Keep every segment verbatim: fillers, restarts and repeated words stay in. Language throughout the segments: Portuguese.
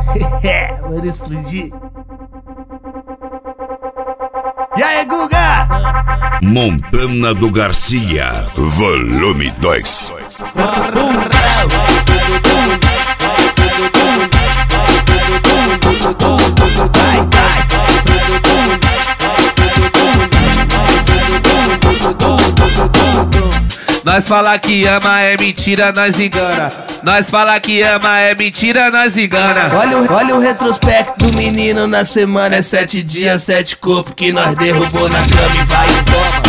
Mano, explodir. E aí, Guga? Montana do Garcia, volume dois. Nós fala que ama é mentira, nós engana. Nós fala que ama é mentira, nós engana. Olha o, olha o retrospecto do menino na semana. É sete dias, sete corpos que nós derrubou na cama e vai e toma,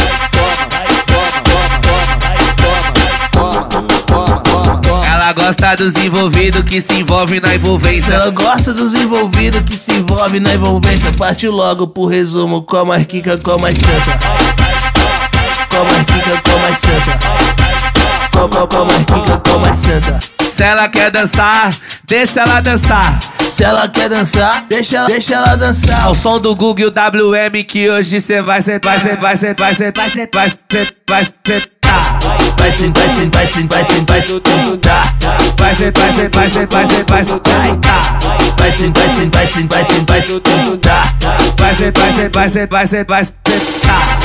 toma, toma, toma. Ela gosta dos envolvidos que se envolve na envolvência. Ela gosta dos envolvidos que se envolve na envolvência. Partiu logo pro resumo, com mais quica, com mais santa. Com mais quica, com mais santa. Com, com, com mais quica, com mais santa. Se ela quer dançar, deixa ela dançar. Se ela quer dançar, deixa ela, deixa ela dançar. Ao som do Google e o W M que hoje cê vai sentar, vai sentar, vai sentar, vai sentar, vai sentar, vai sentar. Vai sentar, vai sentar, vai sentar, vai sentar, vai sentar. Vai sentar, vai sentar, vai sentar, vai sentar, vai sentar. Vai sentar, vai sentar, vai sentar, vai sentar, vai sentar. Vai sentar, vai sentar, vai sentar, vai sentar, vai sentar.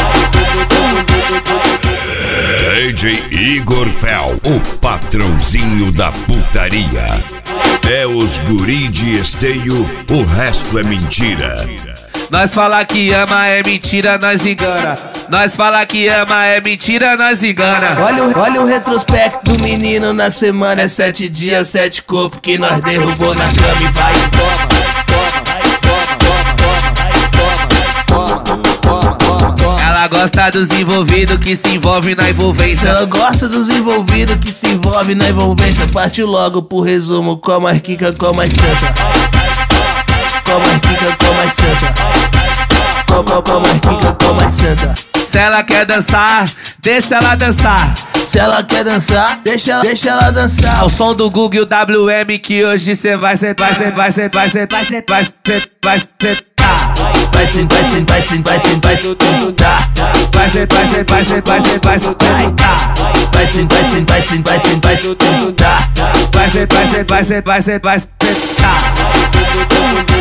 D J Igor Fel, o patrãozinho da putaria. É os guri de esteio, o resto é mentira. Nós fala que ama é mentira, nós engana. Nós fala que ama é mentira, nós engana. Olha o, olha o retrospecto do menino na semana. É sete dias, sete corpos que nós derrubou na cama e vai e toma, toma, toma, toma, toma. Ela gosta dos envolvidos que se envolve na envolvência. Ela gosta dos envolvidos que se envolve na envolvência. Partiu logo pro resumo, com mais quica, com mais santa. Com mais quica, com mais santa. Com, com, com mais quica, com mais santa. Se ela quer dançar, deixa ela dançar. Se ela quer dançar, deixa ela, deixa ela dançar. Ao som do Google e o W M que hoje cê vai sentar, vai sentar, vai sentar, vai sentar, vai sentar, vai sentar. Vai sentar, vai sentar, vai sentar, vai sentar, vai sentar. Vai sentar, vai sentar, vai sentar, vai sentar, vai sentar. Vai sentar, vai sentar, vai sentar, vai sentar, vai sentar. Vai sentar, vai sentar, vai sentar, vai sentar, vai sentar.